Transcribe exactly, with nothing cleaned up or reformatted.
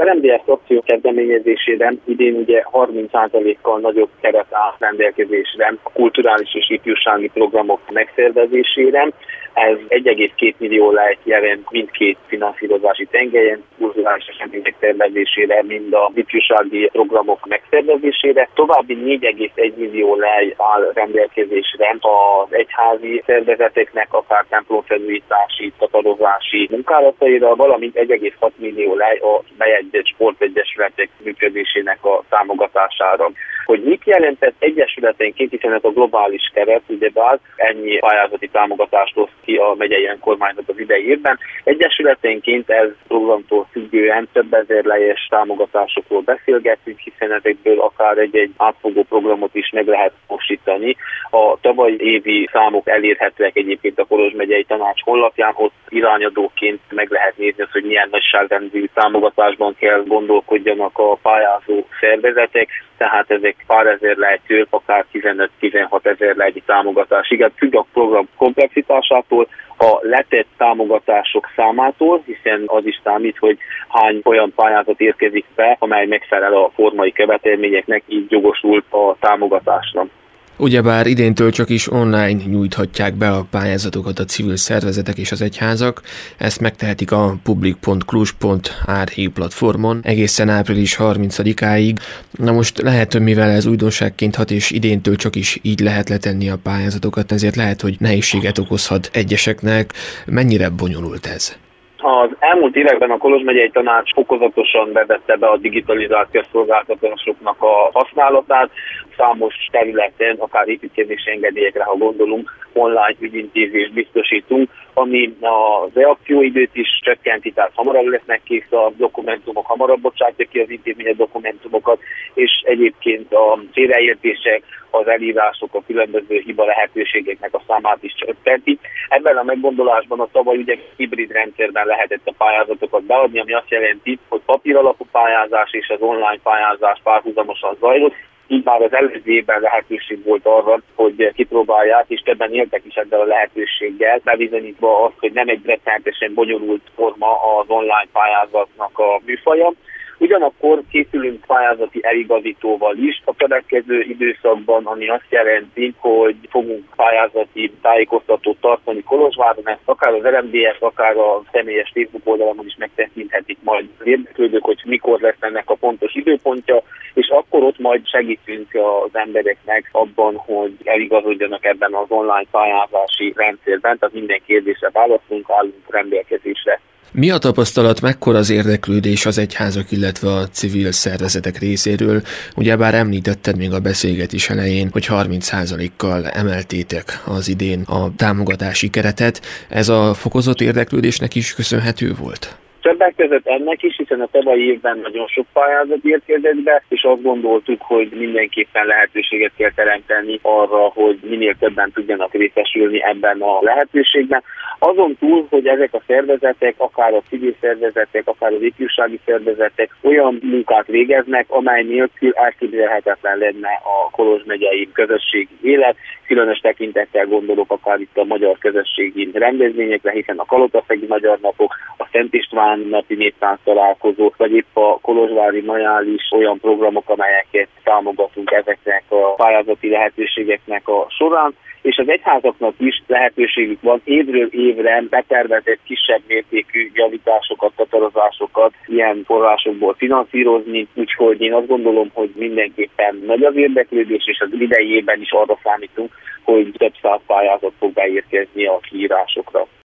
er em dé es akció kezdeményezésére idén ugye harminc százalékkal nagyobb keret áll rendelkezésre a kulturális és ifjúsági programok megszervezésére. Ez egy egész két millió lejt jelent mindkét finanszírozási tengelyen, kulturális események szervezésére, mind a ifjúsági programok megszervezésére. További négy egész egy millió lej áll rendelkezésre az egyházi szervezeteknek, akár templomfelújítási, tatarozási munkálataira, valamint egy egész hat millió lej a bejegyzett sportegyesületek működésének a támogatására. Hogy mit jelentett egyesületenként, hiszen ez a globális keret, ugyebár ennyi pályázati támogatást oszt ki a megyei önkormányzat az idei évben. Egyesületenként ez programtól függően több ezer lejes támogatásokról beszélgetünk, hiszen ezekből akár egy-egy átfogó programot is meg lehet módosítani. A tavalyi évi számok elérhetőek egyébként a Kolozs megyei tanács honlapján, ott irányadóként meg lehet nézni azt, hogy milyen nagyságrendű támogatásban kell gondolkodjanak a pályázó szervezetek, tehát ezek pár ezer lejtől, akár tizenöt-tizenhat ezer lejtű támogatás. Igen, függ a program komplexitásától, a letett támogatások számától, hiszen az is számít, hogy hány olyan pályázat érkezik be, amely megfelel a formai követelményeknek, így jogosult a támogatásra. Ugyebár idéntől csak is online nyújthatják be a pályázatokat a civil szervezetek és az egyházak, ezt megtehetik a public pont cluj pont r h platformon egészen április harmincadikáig. Na most lehet, hogy mivel ez újdonságként hat, és idéntől csak is így lehet letenni a pályázatokat, ezért lehet, hogy nehézséget okozhat egyeseknek. Mennyire bonyolult ez? Az elmúlt években a Kolozs megyei tanács fokozatosan vezette be a digitalizációs szolgáltatásoknak a használatát. Számos területen, akár építkezési engedélyekre, ha gondolunk, online ügyintézést biztosítunk, ami a reakcióidőt is csökkenti, tehát hamarabb lesznek kész a dokumentumok, hamarabb bocsátja ki az intézmény a dokumentumokat, és egyébként a félreértések, az elírások, a különböző hiba lehetőségeknek a számát is csökkenti. Ebben a meggondolásban a tavaly ugye hibrid rendszerben lehetett a pályázatokat beadni, ami azt jelenti, hogy papíralapú pályázás és az online pályázás párhuzamosan zajlott. Így már az előző évben lehetőség volt arra, hogy kipróbálják, és többen éltek is ezzel a lehetőséggel, bebizonyítva azt, hogy nem egy rettenetesen bonyolult forma az online pályázatnak a műfaja. Ugyanakkor készülünk pályázati eligazítóval is a következő időszakban, ami azt jelenti, hogy fogunk pályázati tájékoztatót tartani Kolozsváron, ezt akár az er em dé es, akár a személyes Facebook oldalamon is megtekinthetik majd az érdeklődők, hogy mikor lesz ennek a pontos időpontja, és akkor ott majd segítünk az embereknek abban, hogy eligazodjanak ebben az online pályázási rendszerben, tehát minden kérdésre válaszolunk, állunk rendelkezésre. Mi a tapasztalat, mekkora az érdeklődés az egyházak, illetve a civil szervezetek részéről? Ugyebár említetted még a beszélgetés elején, hogy harminc százalékkal emeltétek az idén a támogatási keretet. Ez a fokozott érdeklődésnek is köszönhető volt? Többek között ennek is, hiszen a tavalyi évben nagyon sok pályázat érkezett be, és azt gondoltuk, hogy mindenképpen lehetőséget kell teremteni arra, hogy minél többen tudjanak részesülni ebben a lehetőségben. Azon túl, hogy ezek a szervezetek, akár a civil szervezetek, akár az ifjúsági szervezetek olyan munkát végeznek, amely nélkül elképzelhetetlen lenne a Kolozs megyei közösségi élet. Különös tekintettel gondolok akár itt a magyar közösségi rendezvényekre, hiszen a Kalotaszegi Magyar Napok, a Szent István napi néptánc találkozó, vagy épp a kolozsvári majális olyan programok, amelyeket támogatunk ezeknek a pályázati lehetőségeknek a során. És az egyházaknak is lehetőségük van évről évre betervezett kisebb mértékű javításokat, tatarozásokat ilyen forrásokból finanszírozni, úgyhogy én azt gondolom, hogy mindenképpen nagy az érdeklődés, és az idei évben is arra számítunk, hogy több száz pályázat fog beérkezni a kiírásokra.